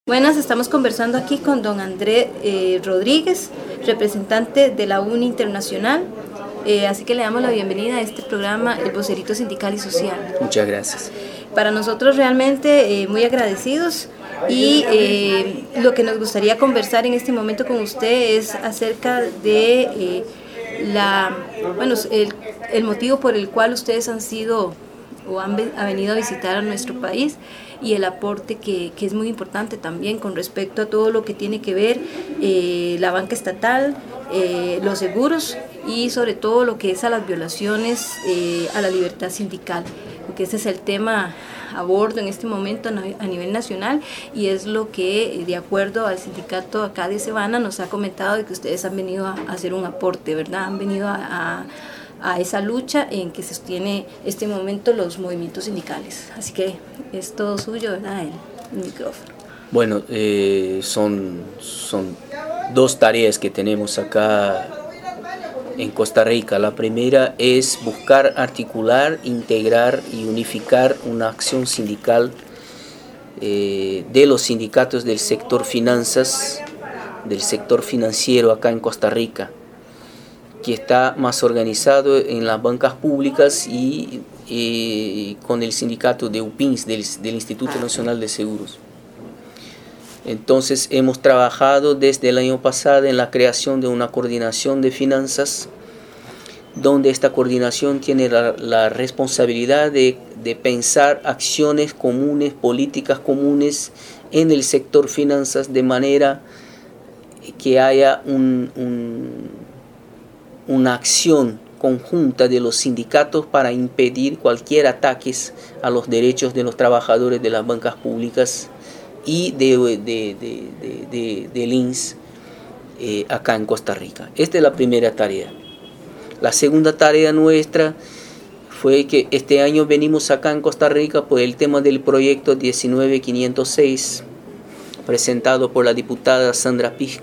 Buenas, estamos conversando aquí con don Andrés Rodríguez, representante de la UNI Internacional, así que le damos la bienvenida a este programa, El Vocerito Sindical y Social. Muchas gracias. Para nosotros realmente muy agradecidos y lo que nos gustaría conversar en este momento con usted es acerca de el motivo por el cual ustedes han sido o han venido a visitar a nuestro país y el aporte que es muy importante también con respecto a todo lo que tiene que ver la banca estatal, los seguros y sobre todo lo que es a las violaciones a la libertad sindical, porque ese es el tema a bordo en este momento a nivel nacional y es lo que de acuerdo al sindicato acá de Cebana nos ha comentado de que ustedes han venido a hacer un aporte, ¿verdad? Han venido a esa lucha en que se sostiene este momento los movimientos sindicales. Así que es todo suyo, ¿verdad? El micrófono. Bueno, son dos tareas que tenemos acá en Costa Rica. La primera es buscar articular, integrar y unificar una acción sindical de los sindicatos del sector finanzas, del sector financiero acá en Costa Rica, que está más organizado en las bancas públicas y con el sindicato de UPINS, del Instituto Nacional de Seguros. Entonces hemos trabajado desde el año pasado en la creación de una coordinación de finanzas, donde esta coordinación tiene la responsabilidad de pensar acciones comunes, políticas comunes en el sector finanzas, de manera que haya una acción conjunta de los sindicatos para impedir cualquier ataque a los derechos de los trabajadores de las bancas públicas y del INS acá en Costa Rica. Esta es la primera tarea. La segunda tarea nuestra fue que este año venimos acá en Costa Rica por el tema del proyecto 19506 presentado por la diputada Sandra Pich,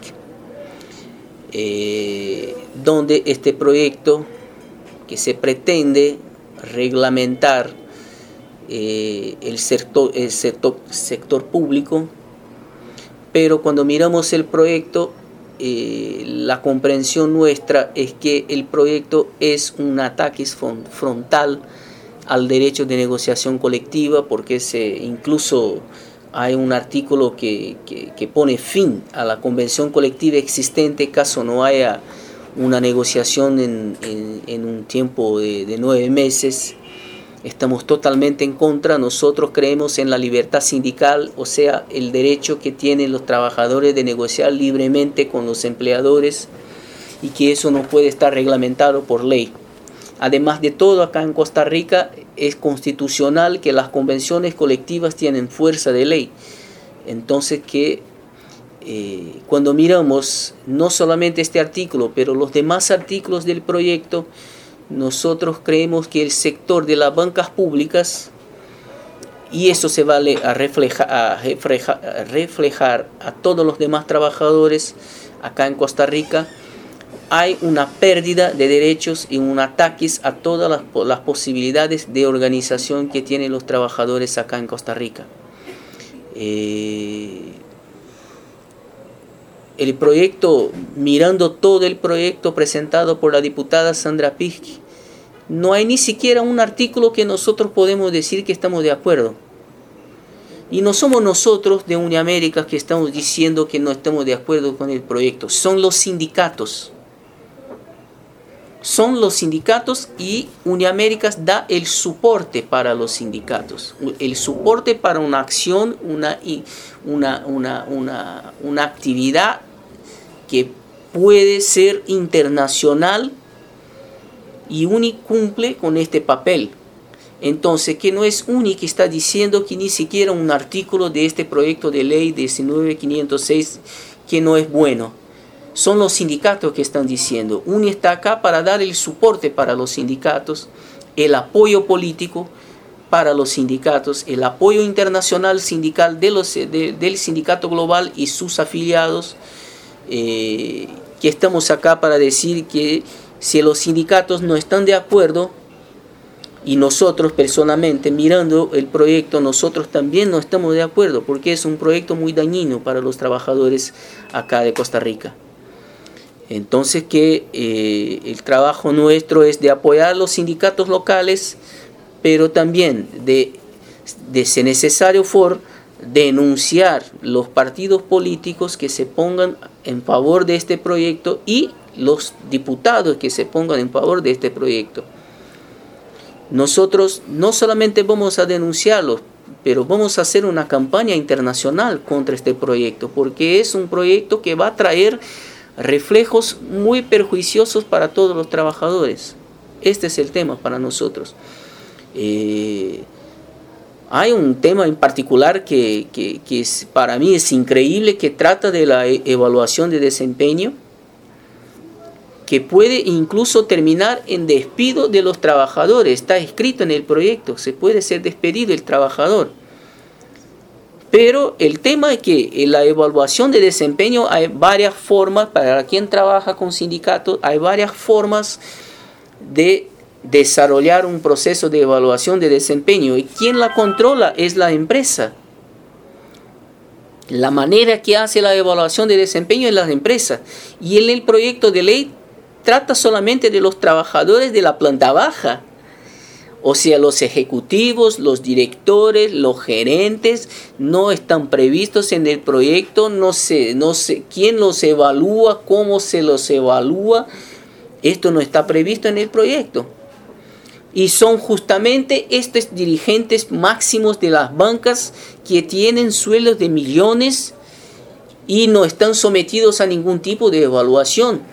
donde este proyecto que se pretende reglamentar el sector público, pero cuando miramos el proyecto, la comprensión nuestra es que el proyecto es un ataque frontal al derecho de negociación colectiva, porque incluso hay un artículo que pone fin a la convención colectiva existente caso no haya una negociación en un tiempo de 9 meses. Estamos totalmente en contra. Nosotros creemos en la libertad sindical, o sea, el derecho que tienen los trabajadores de negociar libremente con los empleadores y que eso no puede estar reglamentado por ley. Además de todo, acá en Costa Rica es constitucional que las convenciones colectivas tienen fuerza de ley. Entonces cuando miramos no solamente este artículo, pero los demás artículos del proyecto, nosotros creemos que el sector de las bancas públicas, y eso se vale a reflejar a todos los demás trabajadores acá en Costa Rica, hay una pérdida de derechos y un ataque a todas las posibilidades de organización que tienen los trabajadores acá en Costa Rica. El proyecto, mirando todo el proyecto presentado por la diputada Sandra Pich, no hay ni siquiera un artículo que nosotros podemos decir que estamos de acuerdo. Y no somos nosotros de Uniamérica que estamos diciendo que no estamos de acuerdo con el proyecto, son los sindicatos. Son los sindicatos y Uniaméricas da el soporte para los sindicatos, el soporte para una acción, una actividad que puede ser internacional, y UNI cumple con este papel. Entonces, que no es UNI que está diciendo que ni siquiera un artículo de este proyecto de ley 19506 que no es bueno. Son los sindicatos que están diciendo. UNI está acá para dar el soporte para los sindicatos, el apoyo político para los sindicatos, el apoyo internacional sindical del sindicato global y sus afiliados, que estamos acá para decir que si los sindicatos no están de acuerdo, Y nosotros personalmente, mirando el proyecto, nosotros también no estamos de acuerdo, porque es un proyecto muy dañino para los trabajadores acá de Costa Rica. Entonces el trabajo nuestro es de apoyar a los sindicatos locales, pero también de ser necesario denunciar los partidos políticos que se pongan en favor de este proyecto y los diputados que se pongan en favor de este proyecto. Nosotros no solamente vamos a denunciarlos, pero vamos a hacer una campaña internacional contra este proyecto, porque es un proyecto que va a traer reflejos muy perjuiciosos para todos los trabajadores. Este es el tema para nosotros. Hay un tema en particular que para mí es increíble, que trata de la evaluación de desempeño, que puede incluso terminar en despido de los trabajadores. Está escrito en el proyecto, se puede ser despedido el trabajador. Pero el tema es que en la evaluación de desempeño hay varias formas, para quien trabaja con sindicatos, hay varias formas de desarrollar un proceso de evaluación de desempeño, y quien la controla es la empresa. La manera que hace la evaluación de desempeño es la empresa, y en el proyecto de ley trata solamente de los trabajadores de la planta baja, o sea, los ejecutivos, los directores, los gerentes no están previstos en el proyecto. No sé quién los evalúa, cómo se los evalúa. Esto no está previsto en el proyecto. Y son justamente estos dirigentes máximos de las bancas que tienen sueldos de millones y no están sometidos a ningún tipo de evaluación.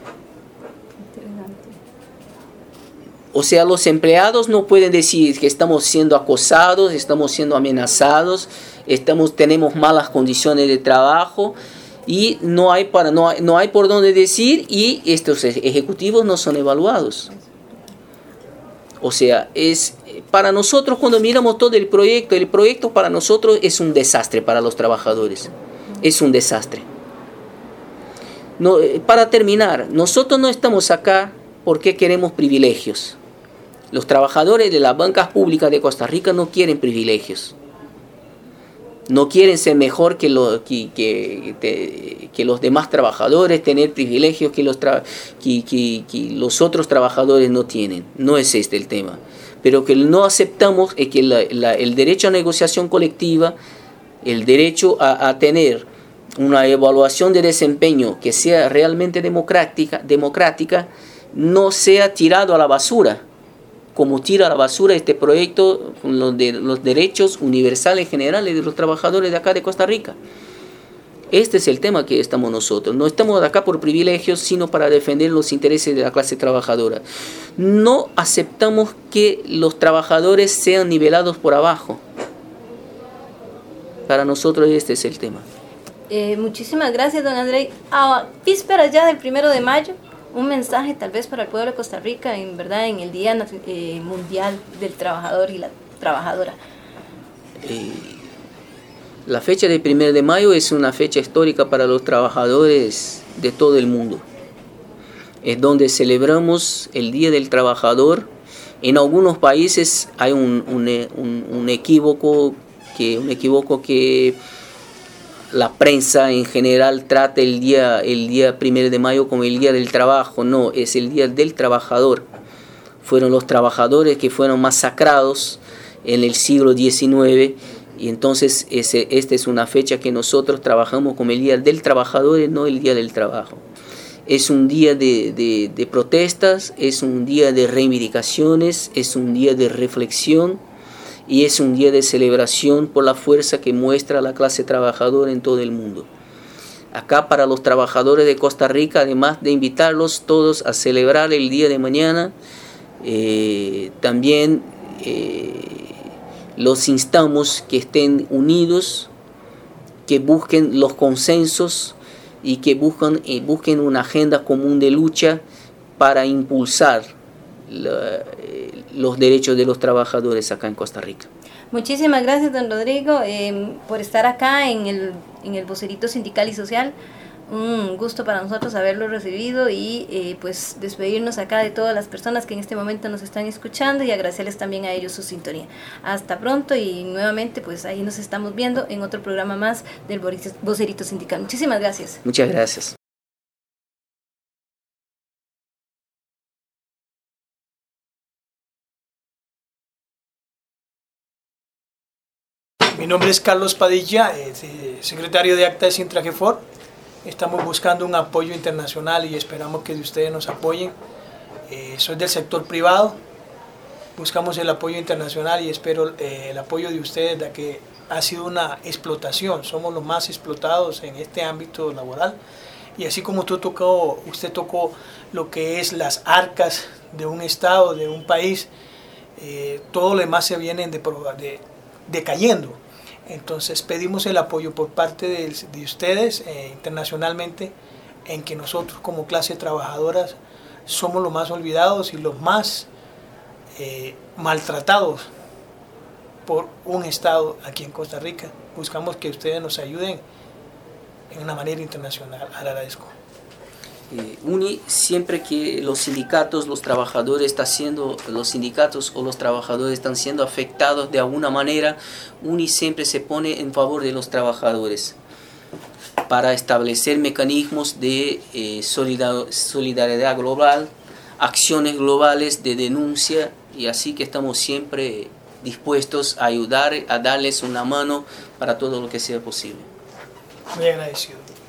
O sea, los empleados no pueden decir que estamos siendo acosados, estamos siendo amenazados, tenemos malas condiciones de trabajo, y no hay por dónde decir, y estos ejecutivos no son evaluados. O sea, para nosotros, cuando miramos todo el proyecto para nosotros es un desastre para los trabajadores. Es un desastre. No, para terminar, nosotros no estamos acá porque queremos privilegios. Los trabajadores de las bancas públicas de Costa Rica no quieren privilegios. No quieren ser mejor que los demás trabajadores, tener privilegios que los otros trabajadores no tienen. No es este el tema. Pero que no aceptamos es que el derecho a negociación colectiva, el derecho a tener una evaluación de desempeño que sea realmente democrática, no sea tirado a la basura, como tira a la basura este proyecto con los derechos universales generales de los trabajadores de acá de Costa Rica. Este es el tema que estamos nosotros. No estamos acá por privilegios, sino para defender los intereses de la clase trabajadora. No aceptamos que los trabajadores sean nivelados por abajo. Para nosotros este es el tema. Muchísimas gracias, don Andrei. A vísperas ya del 1 de mayo, un mensaje tal vez para el pueblo de Costa Rica, en el Día Mundial del Trabajador y la Trabajadora. La fecha del 1 de mayo es una fecha histórica para los trabajadores de todo el mundo. Es donde celebramos el Día del Trabajador. En algunos países hay un equívoco que la prensa en general trata el día 1 de mayo como el Día del Trabajo. No, es el Día del Trabajador. Fueron los trabajadores que fueron masacrados en el siglo XIX, y entonces esta es una fecha que nosotros trabajamos como el Día del Trabajador y no el Día del Trabajo. Es un día de protestas, es un día de reivindicaciones, es un día de reflexión, y es un día de celebración por la fuerza que muestra la clase trabajadora en todo el mundo. Acá, para los trabajadores de Costa Rica, además de invitarlos todos a celebrar el día de mañana, también los instamos que estén unidos, que busquen los consensos y que busquen una agenda común de lucha para impulsar los derechos de los trabajadores acá en Costa Rica. Muchísimas gracias, don Rodrigo, por estar acá en el Vocerito Sindical y Social. Un gusto para nosotros haberlo recibido y pues despedirnos acá de todas las personas que en este momento nos están escuchando y agradecerles también a ellos su sintonía. Hasta pronto y nuevamente pues ahí nos estamos viendo en otro programa más del Vocerito Sindical. Muchísimas gracias. Muchas gracias. Mi nombre es Carlos Padilla, secretario de Acta de Sintragefor. Estamos buscando un apoyo internacional y esperamos que ustedes nos apoyen. Soy del sector privado, buscamos el apoyo internacional y espero el apoyo de ustedes, ya que ha sido una explotación, somos los más explotados en este ámbito laboral. Y así como usted tocó lo que es las arcas de un estado, de un país, todo lo demás se vienen decayendo. Entonces pedimos el apoyo por parte de ustedes internacionalmente, en que nosotros como clase trabajadora somos los más olvidados y los más maltratados por un Estado aquí en Costa Rica. Buscamos que ustedes nos ayuden en una manera internacional. Agradezco. UNI, siempre que los sindicatos, los sindicatos o los trabajadores están siendo afectados de alguna manera, UNI siempre se pone en favor de los trabajadores para establecer mecanismos de solidaridad global, acciones globales de denuncia, y así que estamos siempre dispuestos a ayudar, a darles una mano para todo lo que sea posible. Muy agradecido.